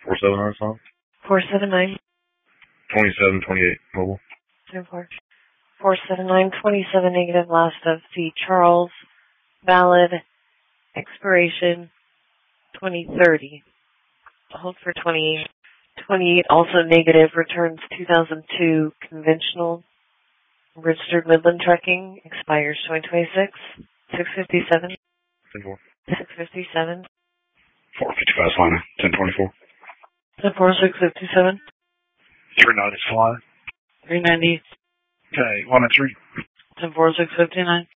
479 song. 479. 2728 mobile. 4. 479, 27 negative, last of C. Charles, valid, expiration 2030. Hold for 28. 28, also negative, returns 2002, conventional, registered Midland trucking, expires 2026. 657. 10-4. 657. 455 Solana, 1024. 10-4, 657. 390 Solana. 390. Okay, 1 and 3. 10-4, 659.